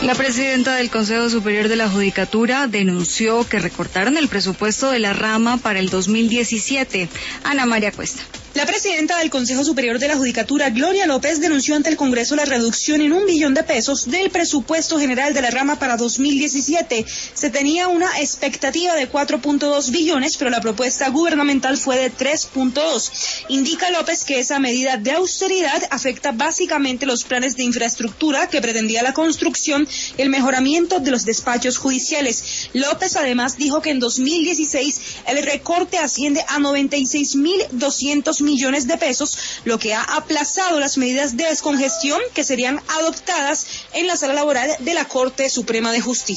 La presidenta del Consejo Superior de la Judicatura denunció que recortaron el presupuesto de la rama para el 2017. Ana María Cuesta. La presidenta del Consejo Superior de la Judicatura, Gloria López, denunció ante el Congreso la reducción en $1 billón del presupuesto general de la rama para 2017. Se tenía una expectativa de 4.2 billones, pero la propuesta gubernamental fue de 3.2. Indica López que esa medida de austeridad afecta básicamente los planes de infraestructura que pretendía la construcción y el mejoramiento de los despachos judiciales. López además dijo que en 2016 el recorte asciende a 96.200 millones de pesos, lo que ha aplazado las medidas de descongestión que serían adoptadas en la sala laboral de la Corte Suprema de Justicia.